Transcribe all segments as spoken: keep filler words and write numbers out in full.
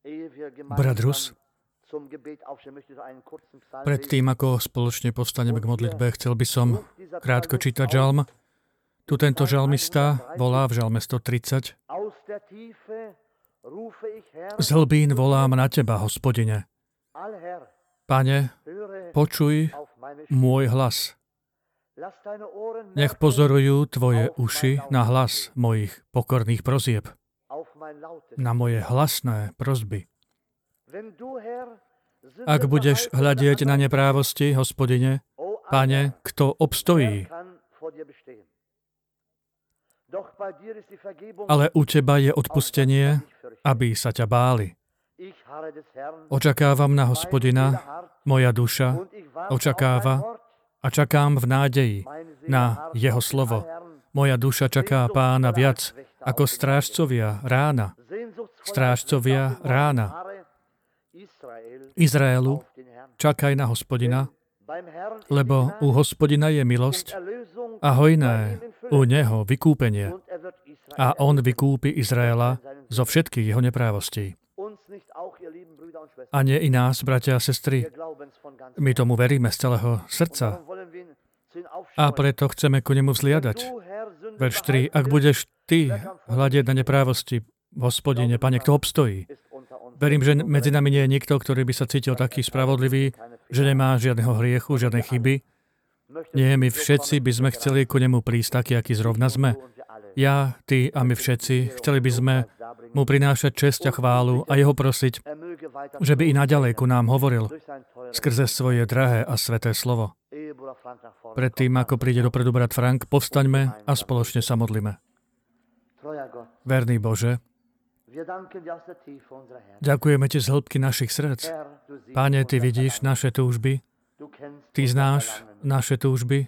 Brat Rus, predtým, ako spoločne povstaneme k modlitbe, chcel by som krátko čítať žalm. Tu tento žalmista volá v žalme sto tridsať. Z hlbín volám na Teba, Hospodine. Pane, počuj môj hlas. Nech pozorujú Tvoje uši na hlas mojich pokorných prosieb, na moje hlasné prosby. Ak budeš hľadieť na neprávosti, Hospodine, Pane, kto obstojí? Ale u Teba je odpustenie, aby sa ťa báli. Očakávam na Hospodina, moja duša očakáva a čakám v nádeji na Jeho slovo. Moja duša čaká Pána viac ako strážcovia rána. Strážcovia rána. Izraelu, čakaj na Hospodina, lebo u Hospodina je milosť a hojné u Neho vykúpenie. A On vykúpi Izraela zo všetkých jeho neprávostí. A nie i nás, bratia a sestry. My tomu veríme z celého srdca. A preto chceme ku Nemu vzliadať. Verš tri. Ak budeš ty hľadieť na neprávosti, Hospodine, Pane, kto obstojí? Verím, že medzi nami nie je nikto, ktorý by sa cítil taký spravodlivý, že nemá žiadneho hriechu, žiadnej chyby. Nie, my všetci by sme chceli ku Nemu prísť taký, aký zrovna sme. Ja, ty a my všetci, chceli by sme Mu prinášať česť a chválu a Jeho prosiť, že by i naďalej ku nám hovoril skrze svoje drahé a sveté slovo. Predtým, ako príde dopredu brat Frank, povstaňme a spoločne sa modlíme. Verný Bože, ďakujeme Ti z hĺbky našich srdc. Páne, Ty vidíš naše túžby, Ty znáš naše túžby,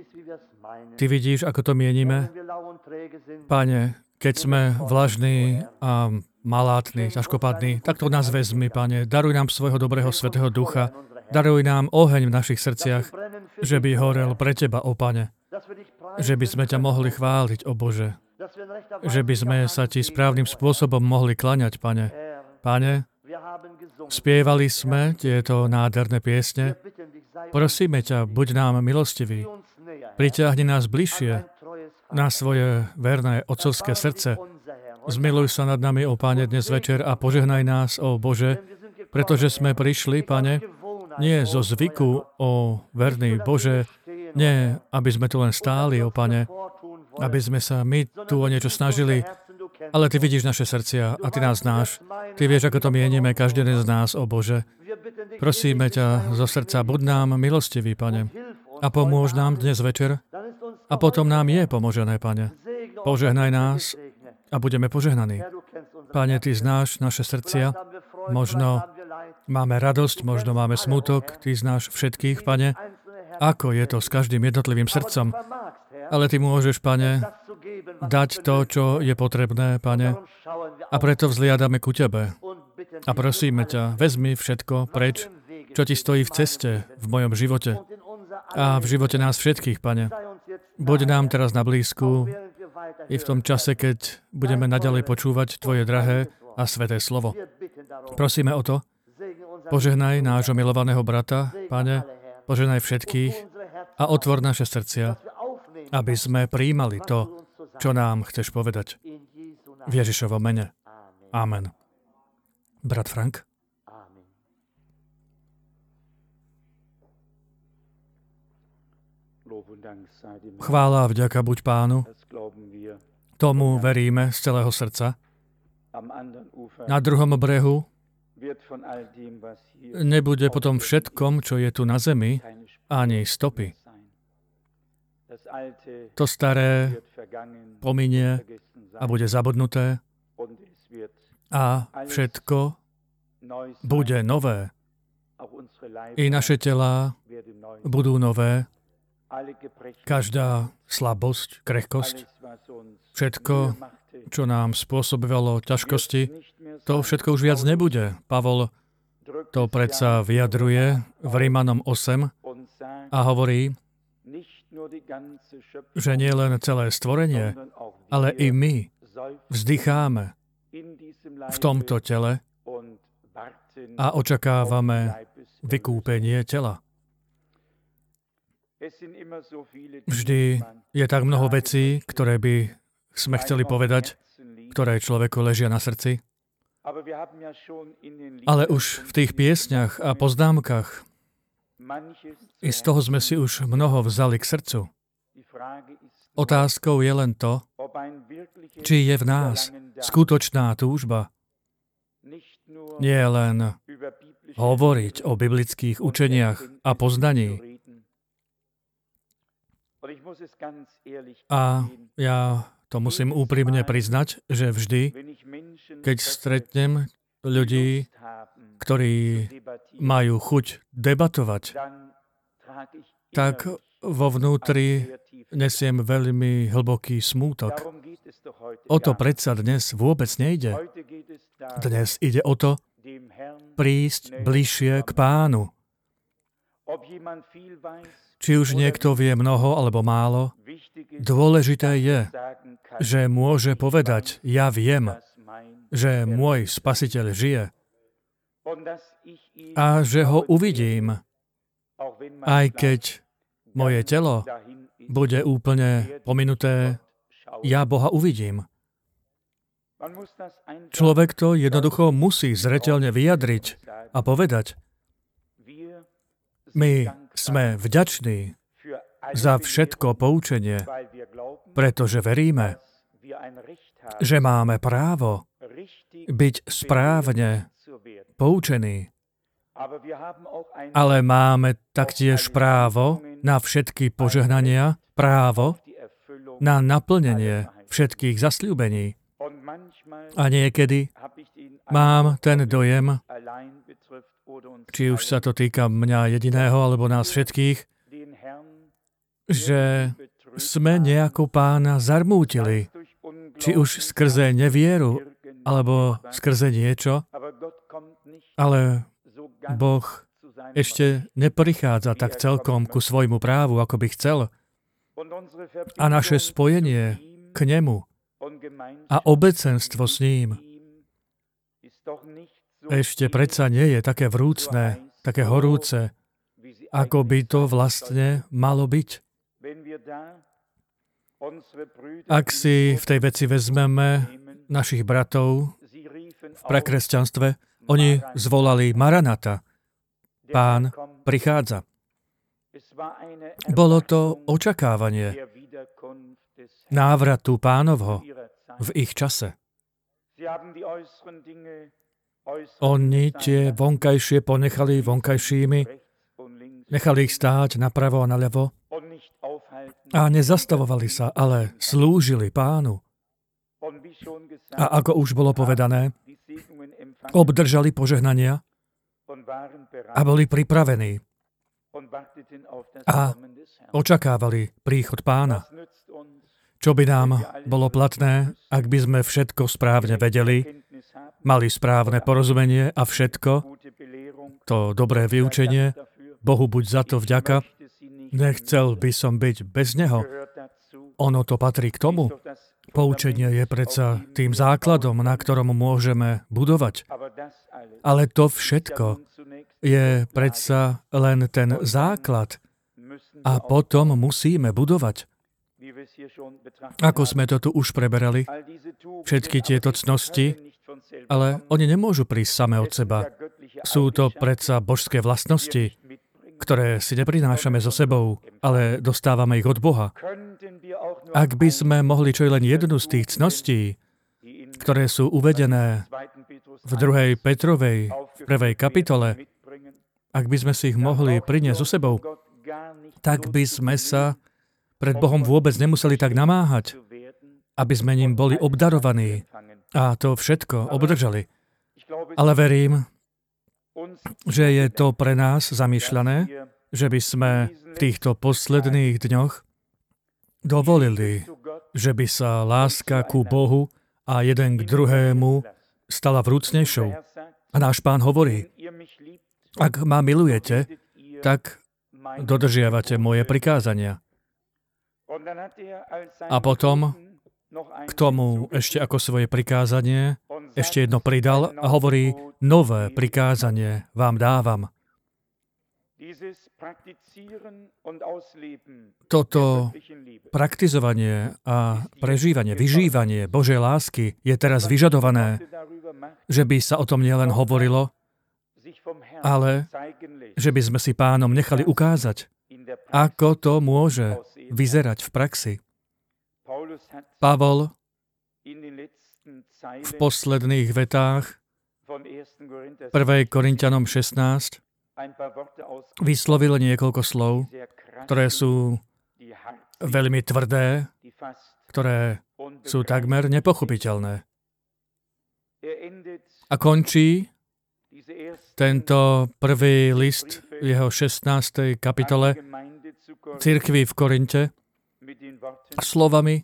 Ty vidíš, ako to mienime. Páne, keď sme vlažní a malátni, ťažkopadní, tak to nás vezmi, Pane. Daruj nám svojho dobrého svätého ducha, daruj nám oheň v našich srdciach, že by horel pre Teba, ó Pane. Že by sme ťa mohli chváliť, ó Bože. Že by sme sa Ti správnym spôsobom mohli klaňať, Pane. Pane, spievali sme tieto nádherné piesne. Prosíme ťa, buď nám milostivý. Priťahni nás bližšie na svoje verné otcovské srdce. Zmiluj sa nad nami, ó Pane, dnes večer a požehnaj nás, ó Bože, pretože sme prišli, Pane, nie zo zvyku, ó verný Bože, nie, aby sme tu len stáli, ó Pane, aby sme sa my tu o niečo snažili, ale Ty vidíš naše srdcia a Ty nás znáš. Ty vieš, ako to mienime, každý z nás, ó Bože. Prosíme ťa zo srdca, buď nám milostivý, Pane, a pomôž nám dnes večer, a potom nám je pomožené, Pane. Požehnaj nás a budeme požehnaní. Pane, Ty znáš naše srdcia, možno máme radosť, možno máme smutok, Ty znáš všetkých, Pane, ako je to s každým jednotlivým srdcom. Ale Ty môžeš, Pane, dať to, čo je potrebné, Pane, a preto vzliadame ku Tebe. A prosíme ťa, vezmi všetko preč, čo Ti stojí v ceste v mojom živote a v živote nás všetkých, Pane. Buď nám teraz na blízku i v tom čase, keď budeme naďalej počúvať Tvoje drahé a sveté slovo. Prosíme o to, požehnaj nášho milovaného brata, Pane, požehnaj všetkých a otvor naše srdcia, aby sme prijímali to, čo nám chceš povedať. V Ježišovom mene. Amen. Brat Frank. Chvála a vďaka buď Pánu. Tomu veríme z celého srdca. Na druhom brehu nebude potom všetkom, čo je tu na zemi, ani stopy. To staré pominie a bude zabudnuté a všetko bude nové. I naše telá budú nové. Každá slabosť, krehkosť, všetko, čo nám spôsobovalo ťažkosti, to všetko už viac nebude. Pavol to predsa vyjadruje v Rímanom osem a hovorí, že nie len celé stvorenie, ale i my vzdycháme v tomto tele a očakávame vykúpenie tela. Vždy je tak mnoho vecí, ktoré by sme chceli povedať, ktoré človeku ležia na srdci. Ale už v tých piesňach a poznámkach i z toho sme si už mnoho vzali k srdcu. Otázkou je len to, či je v nás skutočná túžba nie len hovoriť o biblických učeniach a poznaní. A ja to musím úprimne priznať, že vždy, keď stretnem ľudí, ktorí majú chuť debatovať, tak vo vnútri nesiem veľmi hlboký smútok. O to predsa dnes vôbec nejde. Dnes ide o to prísť bližšie k Pánu. Či už niekto vie mnoho alebo málo, dôležité je, že môže povedať, ja viem, že môj Spasiteľ žije a že ho uvidím, aj keď moje telo bude úplne pominuté, ja Boha uvidím. Človek to jednoducho musí zreteľne vyjadriť a povedať, my sme vďační za všetko poučenie, pretože veríme, že máme právo byť správne poučení. Ale máme taktiež právo na všetky požehnania, právo na naplnenie všetkých zasľúbení. A niekedy mám ten dojem, či už sa to týka mňa jediného, alebo nás všetkých, že sme nejako Pána zarmútili, či už skrze nevieru, alebo skrze niečo, ale Boh ešte neprichádza tak celkom ku svojmu právu, ako by chcel. A naše spojenie k nemu a obecenstvo s ním ešte predsa nie je také vrúcne, také horúce, ako by to vlastne malo byť. Ak si v tej veci vezmeme našich bratov v prekresťanstve, oni zvolali Maranata. Pán prichádza. Bolo to očakávanie návratu Pánovho v ich čase. Oni tie vonkajšie ponechali vonkajšími, nechali ich stáť napravo a naľavo a nezastavovali sa, ale slúžili Pánu. A ako už bolo povedané, obdržali požehnania a boli pripravení a očakávali príchod Pána. Čo by nám bolo platné, ak by sme všetko správne vedeli, mali správne porozumenie a všetko, to dobré vyučenie, Bohu buď za to vďaka, nechcel by som byť bez Neho. Ono to patrí k tomu. Poučenie je predsa tým základom, na ktorom môžeme budovať. Ale to všetko je predsa len ten základ a potom musíme budovať. Ako sme to tu už preberali, všetky tieto cnosti, ale oni nemôžu prísť same od seba. Sú to predsa božské vlastnosti, ktoré si neprinášame so sebou, ale dostávame ich od Boha. Ak by sme mohli čo len jednu z tých cností, ktoré sú uvedené v druhej Petrovej, v prvej kapitole, ak by sme si ich mohli priniesť so sebou, tak by sme sa pred Bohom vôbec nemuseli tak namáhať, aby sme ním boli obdarovaní a to všetko obdržali. Ale verím, že je to pre nás zamýšľané, že by sme v týchto posledných dňoch dovolili, že by sa láska ku Bohu a jeden k druhému stala vrúcnejšou. A náš Pán hovorí, ak ma milujete, tak dodržiavate moje prikázania. A potom k tomu ešte ako svoje prikázanie ešte jedno pridal a hovorí, nové prikázanie vám dávam. Toto praktizovanie a prežívanie, vyžívanie Božej lásky je teraz vyžadované, že by sa o tom nielen hovorilo, ale že by sme si Pánom nechali ukázať, ako to môže vyzerať v praxi. Pavol v posledných vetách prvej Korinťanom šestnásť vyslovil niekoľko slov, ktoré sú veľmi tvrdé, ktoré sú takmer nepochopiteľné. A končí tento prvý list v jeho šestnástej kapitole cirkvi v Korinte slovami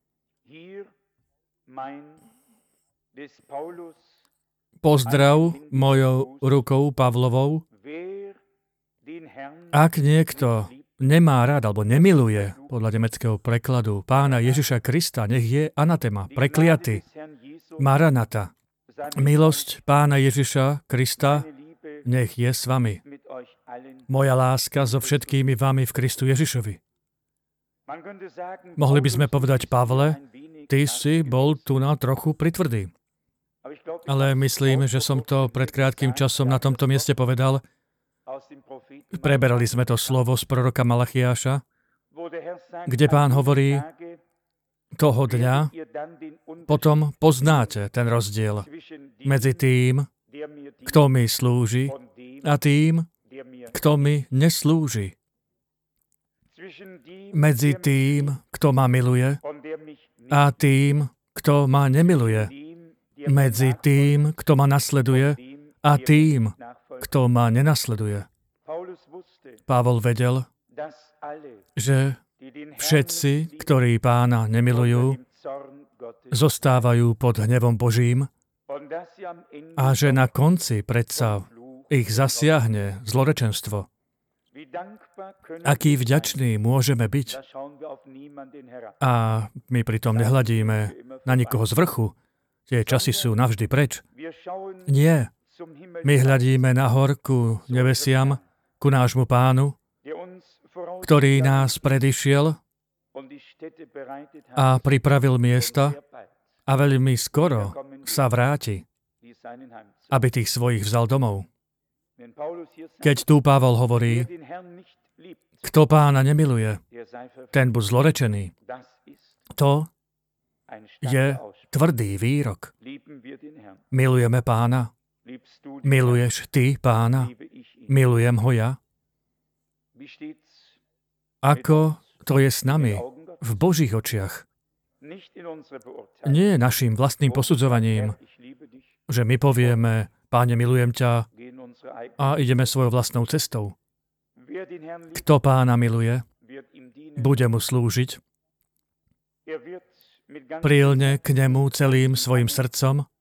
pozdrav mojou rukou Pavlovou. Ak niekto nemá rád alebo nemiluje, podľa nemeckého prekladu, Pána Ježiša Krista, nech je anatema, prekliaty, maranata. Milosť Pána Ježiša Krista, nech je s vami. Moja láska so všetkými vami v Kristu Ježišovi. Mohli by sme povedať, Pavle, ty si bol tu na trochu pritvrdý. Ale myslím, že som to pred krátkým časom na tomto mieste povedal. Preberali sme to slovo z proroka Malachiáša, kde Pán hovorí, toho dňa potom poznáte ten rozdiel medzi tým, kto mi slúži, a tým, kto mi neslúži. Medzi tým, kto ma miluje, a tým, kto ma nemiluje. Medzi tým, kto ma nasleduje, a tým, kto ma nenasleduje. Pavol vedel, že všetci, ktorí Pána nemilujú, zostávajú pod hnevom Božím a že na konci predsa ich zasiahne zlorečenstvo. Aký vďační môžeme byť. A my pritom nehľadíme na nikoho z vrchu. Tie časy sú navždy preč. Nie. My hľadíme nahor ku nebesiam, ku nášmu Pánu, ktorý nás predišiel a pripravil miesta a veľmi skoro sa vráti, aby tých svojich vzal domov. Keď tu Pavol hovorí, kto Pána nemiluje, ten buď zlorečený. To je tvrdý výrok. Milujeme Pána? Miluješ ty Pána? Milujem ho ja? Ako to je s nami v Božích očiach? Nie našim vlastným posudzovaním, že my povieme, Páne, milujem ťa a ideme svojou vlastnou cestou. Kto Pána miluje, bude mu slúžiť, prilne k nemu celým svojim srdcom,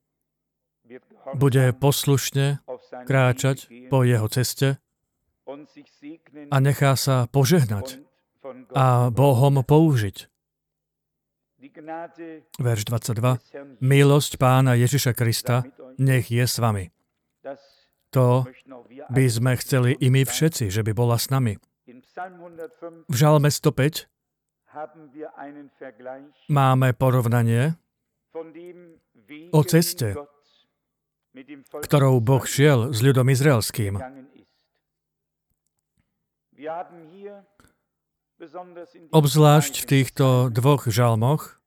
bude poslušne kráčať po jeho ceste a nechá sa požehnať a Bohom použiť. Verš dvadsaťdva. Milosť Pána Ježiša Krista nech je s vami. To by sme chceli i my všetci, že by bola s nami. V Žalme stopäť máme porovnanie o ceste, ktorou Boh šiel s ľudom izraelským. Obzvlášť v týchto dvoch žalmoch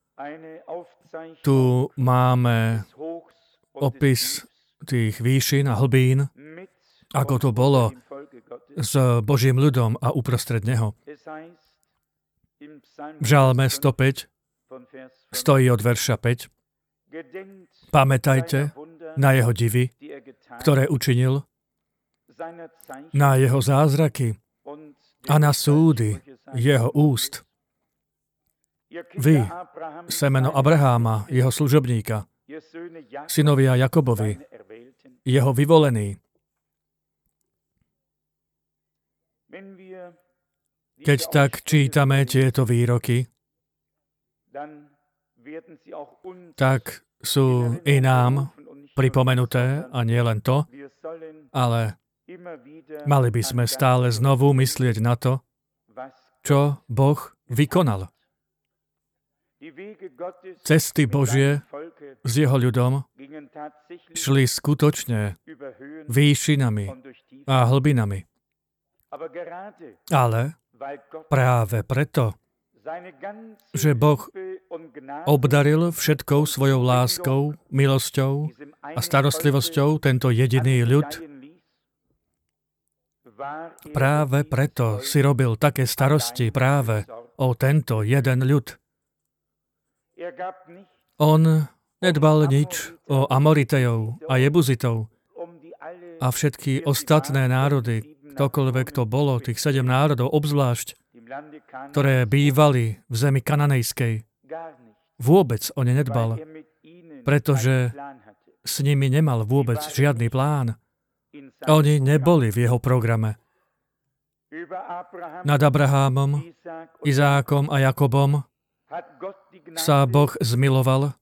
tu máme opis tých výšin a hlbín, ako to bolo s Božím ľudom a uprostred neho. V Žalme stopäť stojí od verša päť. Pamätajte na jeho divy, ktoré učinil, na jeho zázraky a na súdy jeho úst. Vy, semeno Abraháma, jeho služobníka, synovia Jakobovi, jeho vyvolení. Keď tak čítame tieto výroky, tak sú i nám pripomenuté, a nie len to, ale mali by sme stále znovu myslieť na to, čo Boh vykonal. Cesty Božie s jeho ľudom šli skutočne výšinami a hlbinami. Ale práve preto, že Boh obdaril všetkou svojou láskou, milosťou a starostlivosťou tento jediný ľud, práve preto si robil také starosti práve o tento jeden ľud. On nedbal nič o Amoritejov a Jebuzitov a všetky ostatné národy, ktokoľvek to bolo, tých sedem národov obzvlášť, ktoré bývali v zemi kananejskej. Vôbec o ne nedbal, pretože s nimi nemal vôbec žiadny plán. Oni neboli v jeho programe. Nad Abrahámom, Izákom a Jakobom sa Boh zmiloval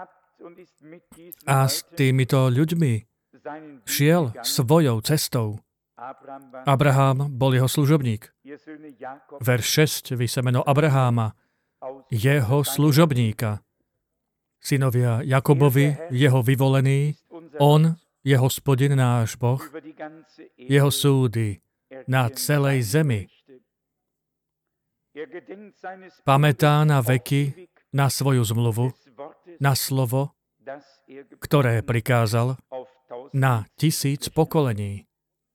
a s týmito ľuďmi šiel svojou cestou. Abraham bol jeho služobník. Verš šesť, vysemeno Abraháma, jeho služobníka. Synovia Jakobovi, jeho vyvolení, on je Hospodin náš Boh, jeho súdy na celej zemi. Pamätá na veky na svoju zmluvu, na slovo, ktoré prikázal na tisíc pokolení.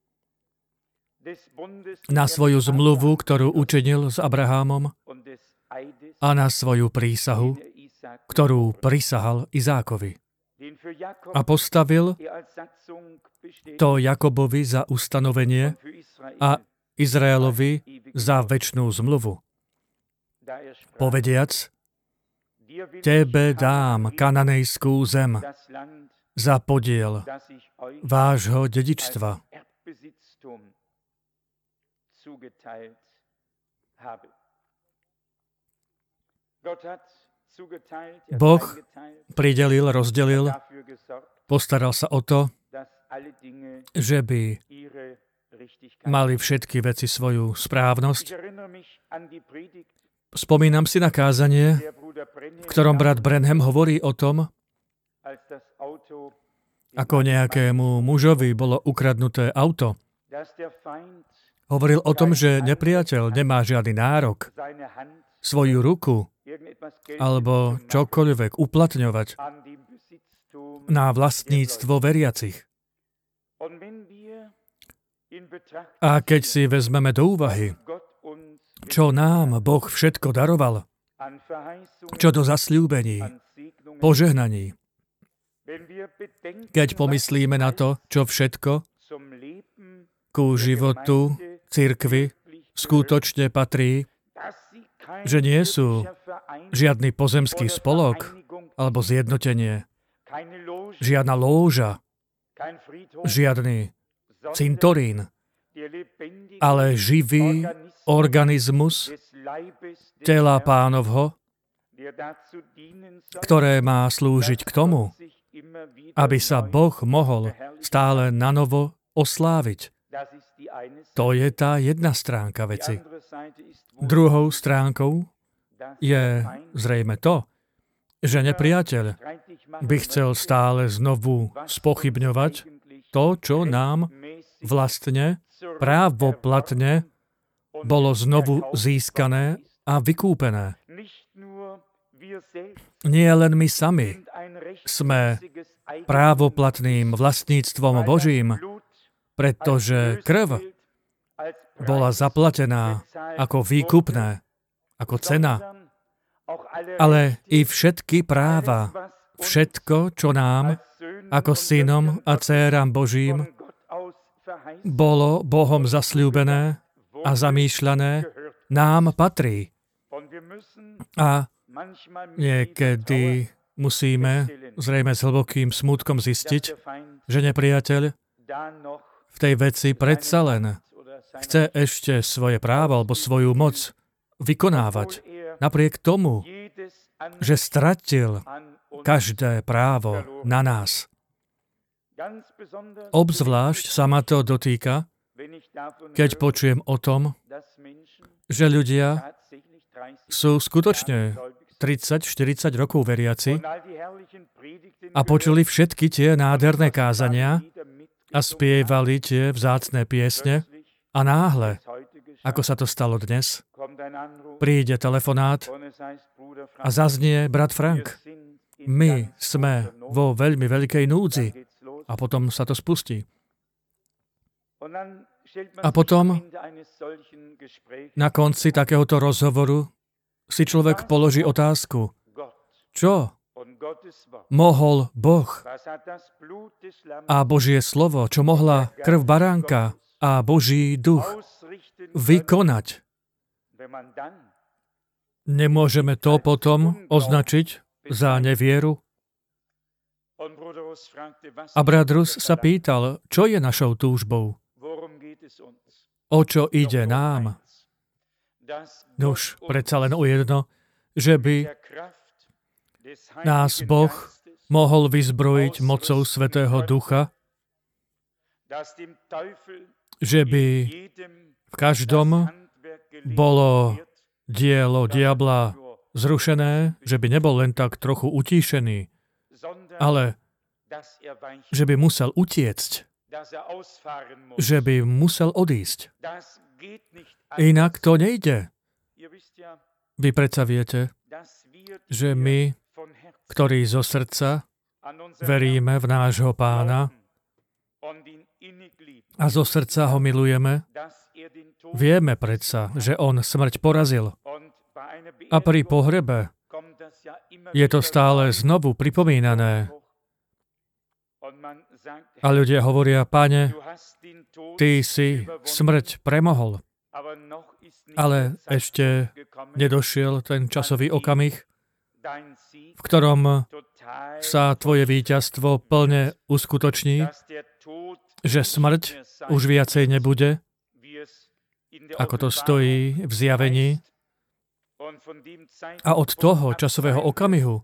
Na svoju zmluvu, ktorú učinil s Abrahámom a na svoju prísahu, ktorú prisahal Izákovi. A postavil to Jakobovi za ustanovenie a Izraelovi za večnú zmluvu. Povediac, tebe dám kananejskú zem za podiel vášho dedičstva. Boh pridelil, rozdelil, postaral sa o to, že by mali všetky veci svoju správnosť. Spomínam si na kázanie, v ktorom brat Branham hovorí o tom, ako nejakému mužovi bolo ukradnuté auto. Hovoril o tom, že nepriateľ nemá žiadny nárok svoju ruku alebo čokoľvek uplatňovať na vlastníctvo veriacich. A keď si vezmeme do úvahy, čo nám Boh všetko daroval, čo do zasľúbení, požehnaní, keď pomyslíme na to, čo všetko ku životu cirkvi skutočne patrí, že nie sú žiadny pozemský spolok alebo zjednotenie, žiadna lóža, žiadny cintorín, ale živý organizmus tela Pánovho, ktoré má slúžiť k tomu, aby sa Boh mohol stále nanovo osláviť. To je tá jedna stránka veci. Druhou stránkou je zrejme to, že nepriateľ by chcel stále znovu spochybňovať to, čo nám vlastne právoplatne bolo znovu získané a vykúpené. Nie len my sami sme právoplatným vlastníctvom Božím, pretože krv bola zaplatená ako výkupné, ako cena, ale i všetky práva, všetko, čo nám, ako synom a dcéram Božím, bolo Bohom zasľúbené a zamýšľané, nám patrí. A niekedy musíme zrejme s hlbokým smútkom zistiť, že nepriateľ v tej veci predsa len chce ešte svoje právo alebo svoju moc vykonávať. Napriek tomu, že stratil každé právo na nás. Obzvlášť sa ma to dotýka, keď počujem o tom, že ľudia sú skutočne tridsať štyridsať rokov veriaci a počuli všetky tie nádherné kázania a spievali tie vzácne piesne a náhle, ako sa to stalo dnes, príde telefonát a zaznie brat Frank. My sme vo veľmi veľkej núdzi a potom sa to spustí. A potom na konci takéhoto rozhovoru si človek položí otázku, čo mohol Boh a Božie slovo, čo mohla krv baránka a Boží duch vykonať. Nemôžeme to potom označiť za nevieru? A brat Rus sa pýtal, čo je našou túžbou? O čo ide nám? Nuž, predsa len o jedno, že by nás Boh mohol vyzbrojiť mocou Svätého Ducha, že by v každom bolo dielo diabla zrušené, že by nebol len tak trochu utíšený, ale že by musel utiecť, že by musel odísť. Inak to nejde. Vy predsa viete, že my, ktorí zo srdca veríme v nášho Pána a zo srdca ho milujeme, vieme predsa, že on smrť porazil. A pri pohrebe je to stále znovu pripomínané. A ľudia hovoria, Pane, ty si smrť premohol. Ale ešte nedošiel ten časový okamih, v ktorom sa tvoje víťazstvo plne uskutoční, že smrť už viacej nebude, ako to stojí v zjavení. A od toho časového okamihu,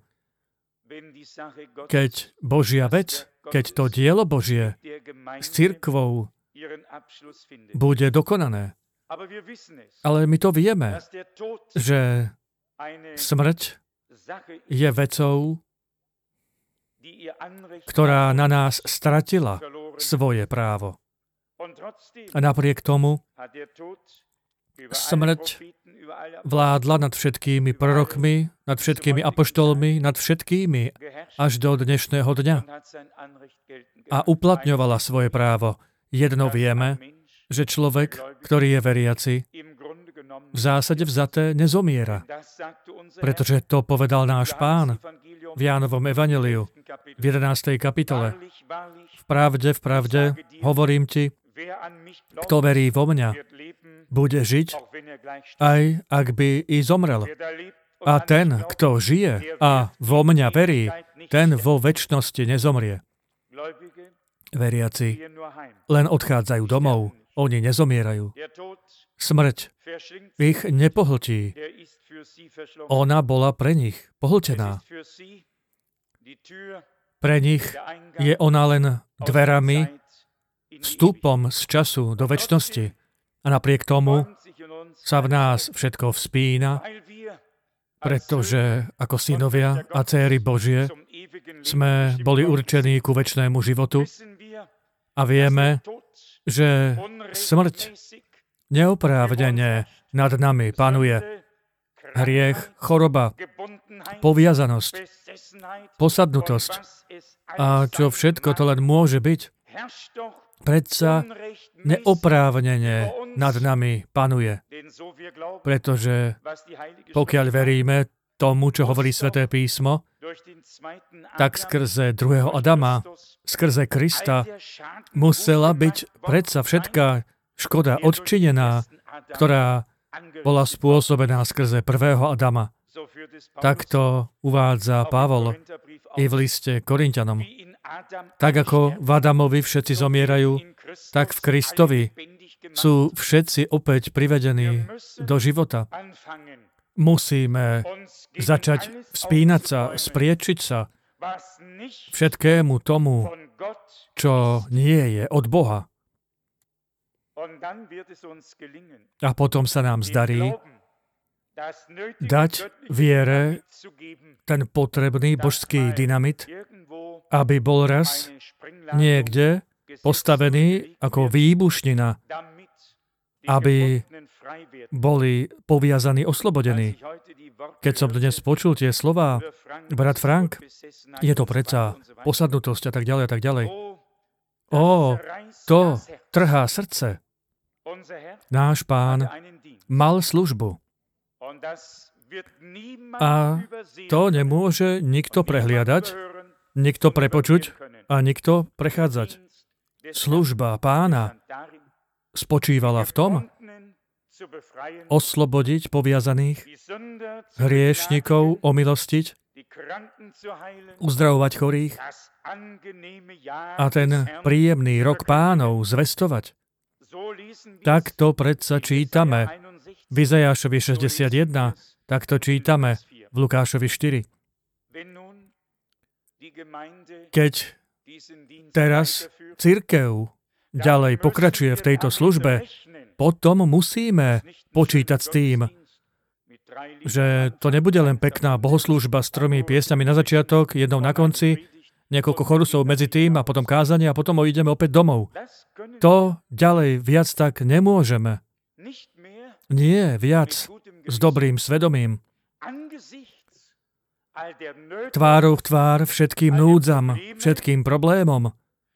keď Božia vec, keď to dielo Božie s cirkvou bude dokonané. Ale my to vieme, že smrť je vecou, ktorá na nás stratila svoje právo. A napriek tomu smrť vládla nad všetkými prorokmi, nad všetkými apoštolmi, nad všetkými až do dnešného dňa. A uplatňovala svoje právo. Jedno vieme, že človek, ktorý je veriaci, v zásade vzaté nezomiera. Pretože to povedal náš Pán v Jánovom evanjeliu v jedenástej kapitole. V pravde, v pravde, hovorím ti, kto verí vo mňa, bude žiť, aj ak by i zomrel. A ten, kto žije a vo mňa verí, ten vo večnosti nezomrie. Veriaci len odchádzajú domov, oni nezomierajú. Smrť ich nepohltí. Ona bola pre nich pohltená. Pre nich je ona len dverami, vstupom z času do večnosti. A napriek tomu sa v nás všetko vzpína, pretože ako synovia a dcéry Božie sme boli určení ku večnému životu a vieme, že smrť neoprávnene nad nami panuje. Hriech, choroba, poviazanosť, posadnutosť a čo všetko to len môže byť, predsa neoprávnene nad nami panuje. Pretože pokiaľ veríme tomu, čo hovorí Sväté písmo, tak skrze druhého Adama, skrze Krista, musela byť predsa všetká škoda odčinená, ktorá bola spôsobená skrze prvého Adama. Takto uvádza Pavol i v liste Korinťanom. Tak ako v Adamovi všetci zomierajú, tak v Kristovi sú všetci opäť privedení do života. Musíme začať vzpínať sa, spriečiť sa všetkému tomu, čo nie je od Boha. A potom sa nám zdarí dať viere ten potrebný božský dynamit, aby bol raz niekde postavený ako výbušnina, aby boli poviazaní, oslobodení. Keď som dnes počul tie slová, brat Frank, je to predsa posadnutosť a tak ďalej a tak ďalej. Ó, to trhá srdce. Náš Pán mal službu. A to nemôže nikto prehliadať, nikto prepočuť a nikto prechádzať. Služba Pána spočívala v tom, oslobodiť poviazaných, hriešnikov omilostiť, uzdravovať chorých a ten príjemný rok Pánov zvestovať. Takto predsa čítame v Izajášovi šesťdesiatjeden, takto čítame v Lukášovi štyri. Keď teraz cirkev ďalej pokračuje v tejto službe, potom musíme počítať s tým, že to nebude len pekná bohoslúžba s tromi piesňami na začiatok, jednou na konci, niekoľko chorusov medzi tým a potom kázanie a potom ideme opäť domov. To ďalej viac tak nemôžeme. Nie viac s dobrým svedomím. Tvárou v tvár všetkým núdzam, všetkým problémom,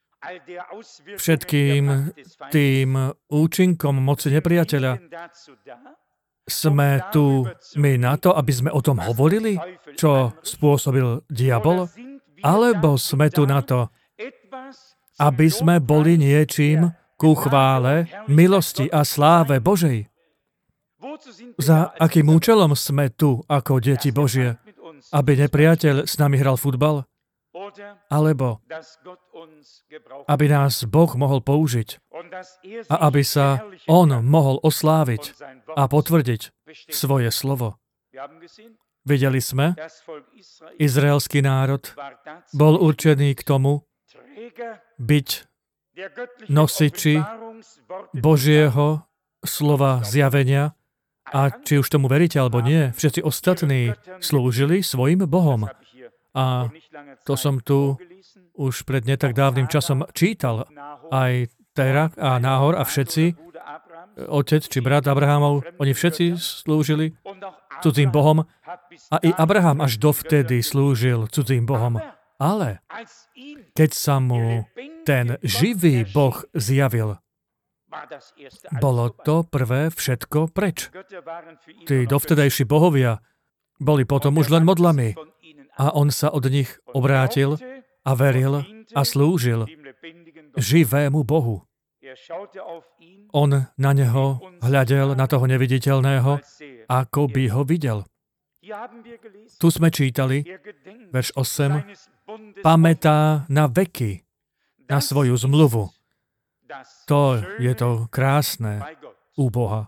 všetkým tým účinkom moci nepriateľa. Sme tu my na to, aby sme o tom hovorili, čo spôsobil diabol? Alebo sme tu na to, aby sme boli niečím ku chvále, milosti a sláve Božej? Za akým účelom sme tu ako deti Božie? Aby nepriateľ s nami hral futbal? Alebo aby nás Boh mohol použiť a aby sa On mohol osláviť a potvrdiť svoje slovo. Videli sme, izraelský národ bol určený k tomu byť nosiči Božieho slova zjavenia a či už tomu veríte alebo nie, všetci ostatní slúžili svojim Bohom. A to som tu už pred netak dávnym časom čítal. Aj Terak a Náhor a všetci, otec či brat Abrahamov, oni všetci slúžili cudzím bohom. A i Abraham až dovtedy slúžil cudzím bohom. Ale keď sa mu ten živý Boh zjavil, bolo to prvé všetko preč. Tí dovtedajší bohovia boli potom už len modlami. A on sa od nich obrátil a veril a slúžil živému Bohu. On na neho hľadel, na toho neviditeľného, ako by ho videl. Tu sme čítali, verš osem, pamätá na veky, na svoju zmluvu. To je to krásne u Boha.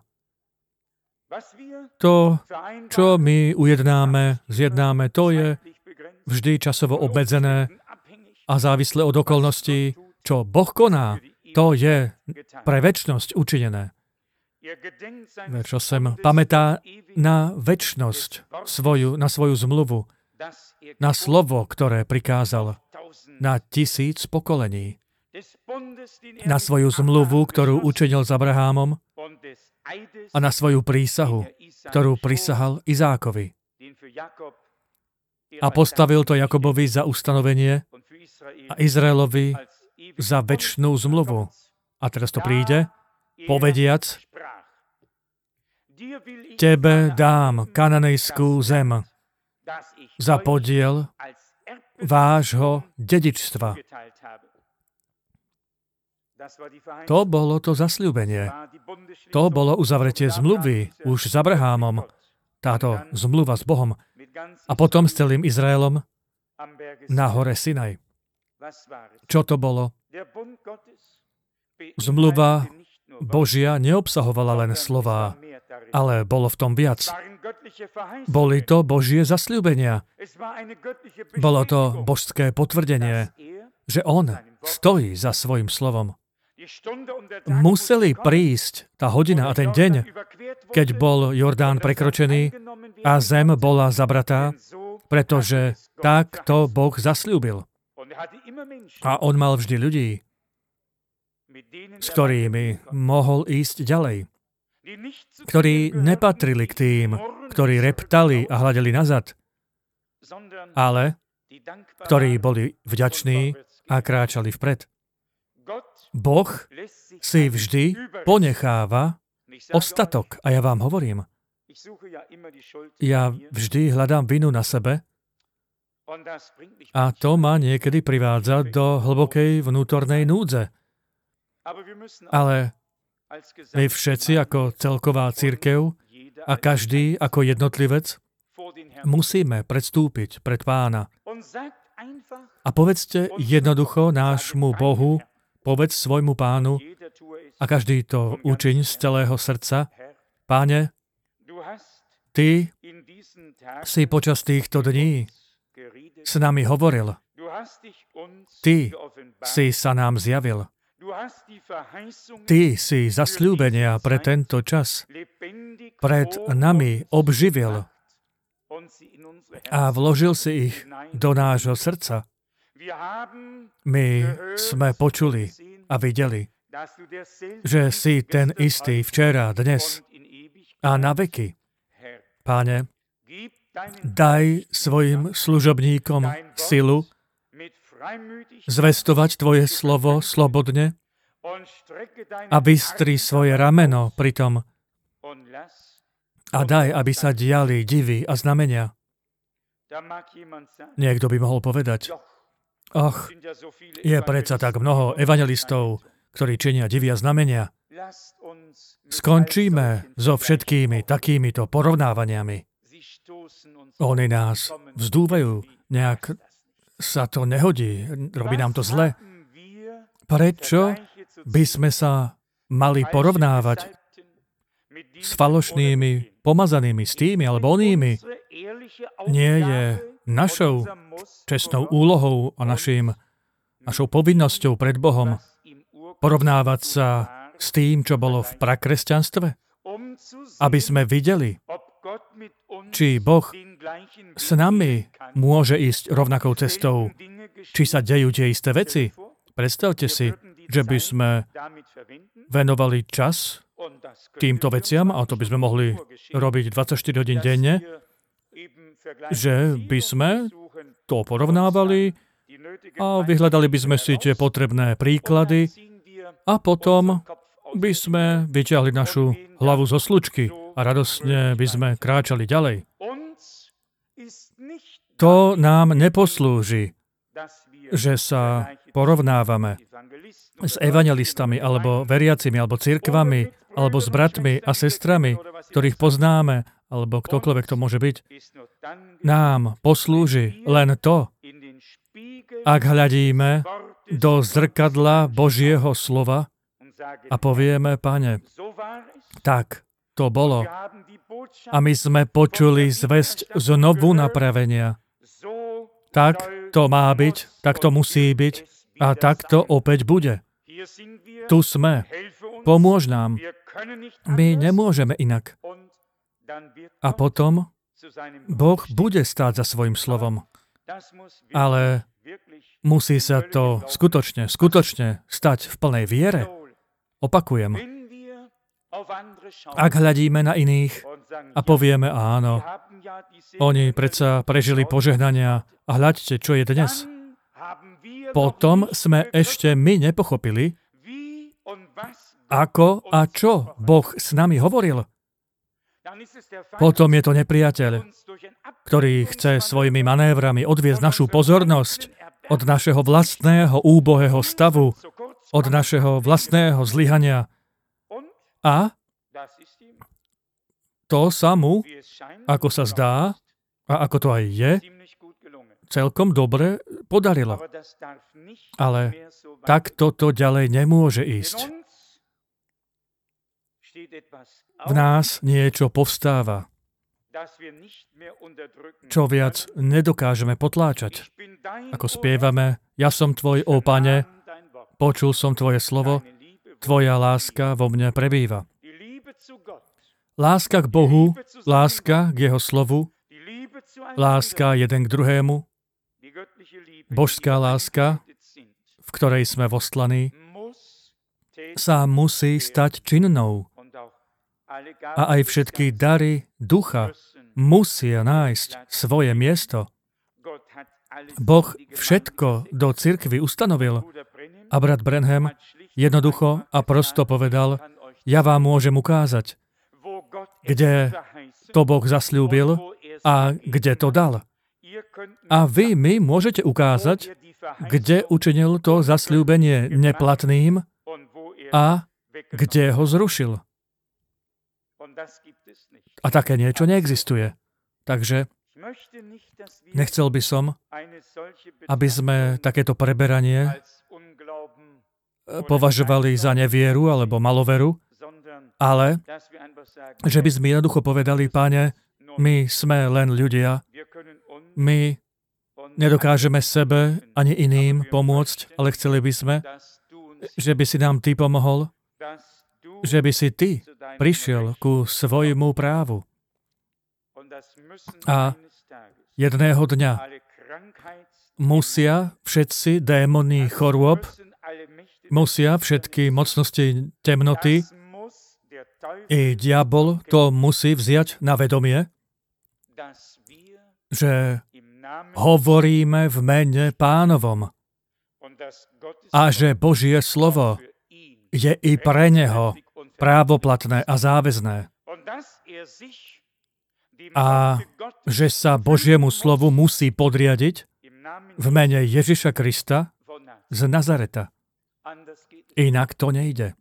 To, čo my ujednáme, zjednáme, to je vždy časovo obmedzené a závislé od okolností. Čo Boh koná, to je pre večnosť učinené. Verš osem. Pamätá na večnosť, svoju, na svoju zmluvu, na slovo, ktoré prikázal, na tisíc pokolení, na svoju zmluvu, ktorú učinil s Abrahámom a na svoju prísahu, ktorú prisahal Izákovi. A postavil to Jakobovi za ustanovenie a Izraelovi za večnú zmluvu. A teraz to príde, povediac, tebe dám kananejskú zem za podiel vášho dedičstva. To bolo to zasľúbenie. To bolo uzavretie zmluvy už s Abrahámom. Táto zmluva s Bohom. A potom s celým Izraelom na hore Sinaj. Čo to bolo? Zmluva Božia neobsahovala len slová. Ale bolo v tom viac. Boli to Božie zasľúbenia. Bolo to božské potvrdenie, že on stojí za svojim slovom. Museli prísť tá hodina a ten deň, keď bol Jordán prekročený a zem bola zabratá, pretože takto Boh zasľúbil. A on mal vždy ľudí, s ktorými mohol ísť ďalej, ktorí nepatrili k tým, ktorí reptali a hľadeli nazad, ale ktorí boli vďační a kráčali vpred. Boh si vždy ponecháva ostatok. A ja vám hovorím, ja vždy hľadám vinu na sebe a to ma niekedy privádza do hlbokej vnútornej núdze. Ale my všetci ako celková cirkev a každý ako jednotlivec musíme predstúpiť pred Pána. A povedzte jednoducho nášmu Bohu, povedz svojmu Pánu, a každý to učiň z celého srdca, Páne, Ty si počas týchto dní s nami hovoril. Ty si sa nám zjavil. Ty si zasľúbenia pre tento čas pred nami obživil a vložil si ich do nášho srdca. My sme počuli a videli, že si ten istý včera, dnes a na veky. Páne, daj svojim služobníkom silu zvestovať Tvoje slovo slobodne a vystri svoje rameno pritom a daj, aby sa diali divy a znamenia. Niekto by mohol povedať, och, je predsa tak mnoho evangelistov, ktorí činia divy a znamenia. Skončíme so všetkými takýmito porovnávaniami. Oni nás vzdúvajú, nejak sa to nehodí, robí nám to zle. Prečo by sme sa mali porovnávať s falošnými, pomazanými, s tými alebo onými? Nie je našou čestnou úlohou a našim, našou povinnosťou pred Bohom porovnávať sa s tým, čo bolo v prakresťanstve? Aby sme videli, či Boh s nami môže ísť rovnakou cestou, či sa dejú tie isté veci. Predstavte si, že by sme venovali čas týmto veciam, a to by sme mohli robiť dvadsaťštyri hodín denne, že by sme to porovnávali a vyhľadali by sme si tie potrebné príklady a potom by sme vyťahli našu hlavu zo slučky a radosne by sme kráčali ďalej. To nám neposlúži, že sa porovnávame s evangelistami, alebo veriacimi, alebo cirkvami, alebo s bratmi a sestrami, ktorých poznáme, alebo ktokoľvek to môže byť. Nám poslúži len to, ak hľadíme do zrkadla Božieho slova a povieme, Pane, tak to bolo. A my sme počuli zvesť znovu napravenia. Tak to má byť, tak to musí byť a tak to opäť bude. Tu sme. Pomôž nám. My nemôžeme inak. A potom Boh bude stáť za svojim slovom. Ale musí sa to skutočne, skutočne stať v plnej viere. Opakujem. Ak hľadíme na iných a povieme áno, oni predsa prežili požehnania a hľaďte, čo je dnes. Potom sme ešte my nepochopili, ako a čo Boh s nami hovoril. Potom je to nepriateľ, ktorý chce svojimi manévrami odviesť našu pozornosť od našeho vlastného úbohého stavu, od našeho vlastného zlyhania. A to sa mu, ako sa zdá, a ako to aj je, celkom dobre podarilo. Ale takto to ďalej nemôže ísť. v nás niečo povstáva, čo viac nedokážeme potláčať. Ako spievame, ja som tvoj, ó Pane, počul som tvoje slovo, tvoja láska vo mne prebýva. Láska k Bohu, láska k jeho slovu, láska jeden k druhému, božská láska, v ktorej sme vostlaní, sa musí stať činnou. A aj všetky dary ducha musia nájsť svoje miesto. Boh všetko do cirkvi ustanovil a brat Branham jednoducho a prosto povedal, ja vám môžem ukázať, kde to Boh zasľúbil a kde to dal. A vy mi môžete ukázať, kde učinil to zasľúbenie neplatným a kde ho zrušil. A také niečo neexistuje. Takže nechcel by som, aby sme takéto preberanie považovali za nevieru alebo maloveru, ale že by sme jednoducho povedali, Páne, my sme len ľudia, my nedokážeme sebe ani iným pomôcť, ale chceli by sme, že by si nám Ty pomohol, že by si Ty prišiel ku svojmu právu. A jedného dňa musia všetci démoni chorôb, musia všetky mocnosti temnoty i diabol to musí vziať na vedomie, že hovoríme v mene Pánovom a že Božie slovo je i pre neho právoplatné a záväzné. A že sa Božiemu slovu musí podriadiť v mene Ježiša Krista z Nazareta. Inak to nejde.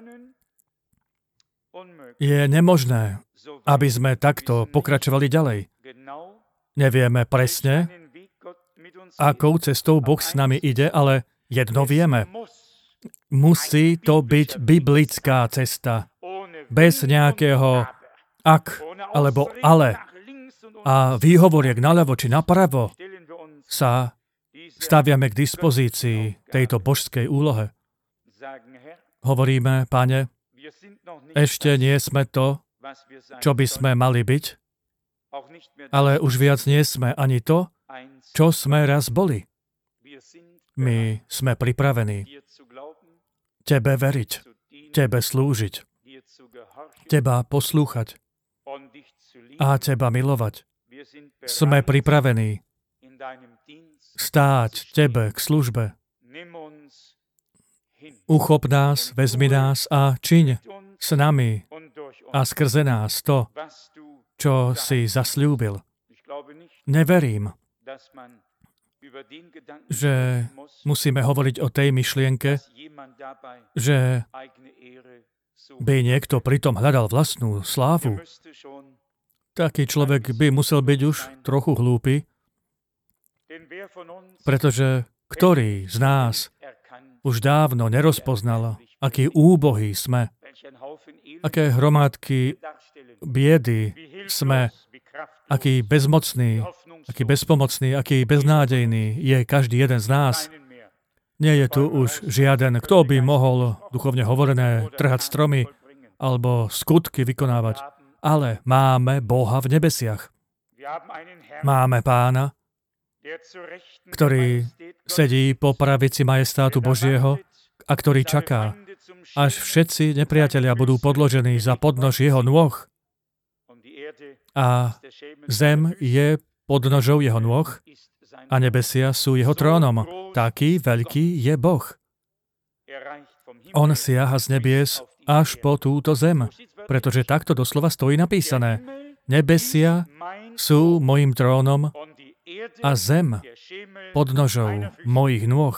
Je nemožné, aby sme takto pokračovali ďalej. Nevieme presne, akou cestou Boh s nami ide, ale jedno vieme. Musí to byť biblická cesta. Bez nejakého ak alebo ale. A výhovoriek naľavo či napravo sa staviame k dispozícii tejto božskej úlohe. Hovoríme, Pane, ešte nie sme to, čo by sme mali byť, ale už viac nie sme ani to, čo sme raz boli. My sme pripravení Tebe veriť, Tebe slúžiť, Teba poslúchať a Teba milovať. Sme pripravení stáť Tebe k službe. Uchop nás, vezmi nás a čiň s nami a skrze nás to, čo si zasľúbil. Neverím, že musíme hovoriť o tej myšlienke, že by niekto pritom hľadal vlastnú slávu. Taký človek by musel byť už trochu hlúpy, pretože ktorý z nás už dávno nerozpoznal, aký úbohý sme, aké hromádky biedy sme, aký bezmocný, aký bezpomocný, aký beznádejný je každý jeden z nás. Nie je tu už žiaden, kto by mohol, duchovne hovorené, trhať stromy alebo skutky vykonávať. Ale máme Boha v nebesiach. Máme Pána, ktorý sedí po pravici majestátu Božieho a ktorý čaká, až všetci nepriatelia budú podložení za podnož jeho nôh. A zem je podnožou jeho nôh a nebesia sú jeho trónom. Taký veľký je Boh. On siaha z nebies až po túto zem, pretože takto doslova stojí napísané. Nebesia sú mojím trónom a zem podnožou mojich nôh.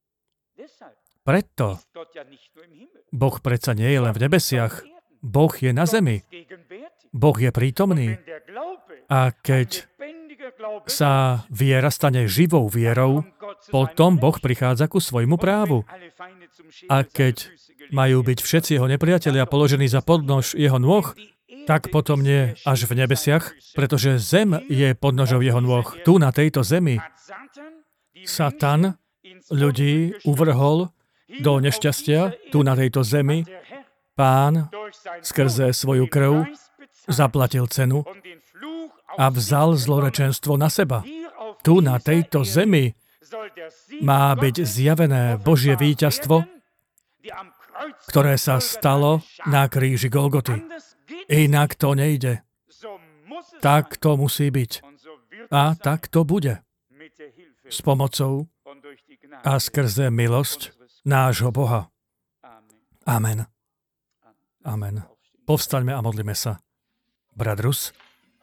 Preto Boh predsa nie je len v nebesiach. Boh je na zemi. Boh je prítomný. A keď sa viera stane živou vierou, potom Boh prichádza ku svojmu právu. A keď majú byť všetci jeho nepriatelia položení za podnož jeho nôh, tak potom nie až v nebesiach, pretože zem je podnožou jeho nôh. Tu na tejto zemi Satan ľudí uvrhol do nešťastia. Tu na tejto zemi Pán skrze svoju krv zaplatil cenu a vzal zlorečenstvo na seba. Tu na tejto zemi má byť zjavené Božie víťazstvo, ktoré sa stalo na kríži Golgoty. Inak to nejde. Tak to musí byť. A tak to bude. S pomocou a skrze milosť nášho Boha. Amen. Amen. Povstaňme a modlíme sa. Brat Rus,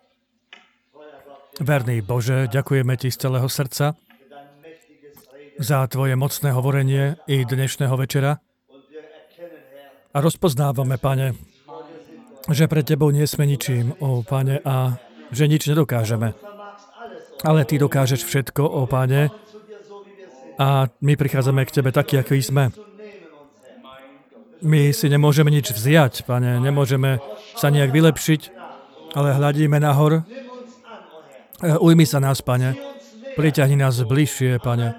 verný Bože, ďakujeme Ti z celého srdca za Tvoje mocné hovorenie i dnešného večera. A rozpoznávame, Pane, že pred Tebou nie sme ničím, ó Pane, a že nič nedokážeme. Ale Ty dokážeš všetko, ó Pane, a my prichádzame k Tebe takí, akí sme. My si nemôžeme nič vziať, Pane, nemôžeme sa nejak vylepšiť, ale hľadíme nahor. Ujmi sa nás, Pane. Priťahni nás bližšie, Pane.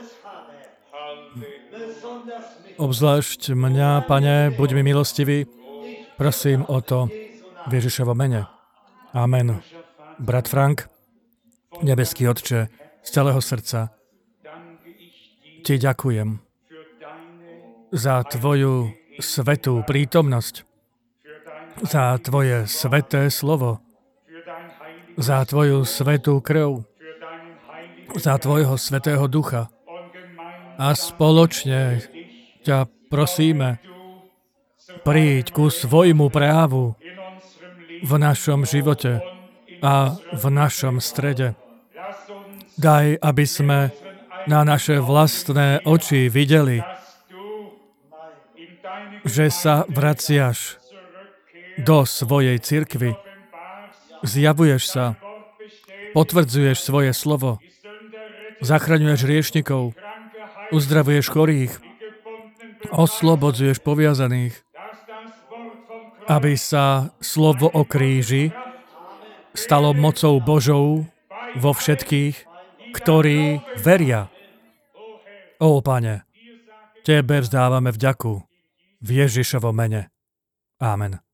Obzvlášť mňa, Pane, buď mi milostivý. Prosím o to v Ježišovom mene. Amen. Brat Frank, nebeský Otče, z celého srdca Ti ďakujem za Tvoju svetú prítomnosť, za Tvoje sveté slovo, za Tvoju svetú krv, za Tvojho svätého ducha. A spoločne ťa prosíme, príď ku svojmu právu v našom živote a v našom strede. Daj, aby sme na naše vlastné oči videli, že sa vraciaš do svojej cirkvi. Zjavuješ sa, potvrdzuješ svoje slovo, zachraňuješ hriešnikov, uzdravuješ chorých, oslobodzuješ poviazaných, aby sa slovo o kríži stalo mocou Božou vo všetkých, ktorí veria. Ó, Pane, Tebe vzdávame vďaku v Ježišovom mene. Amen.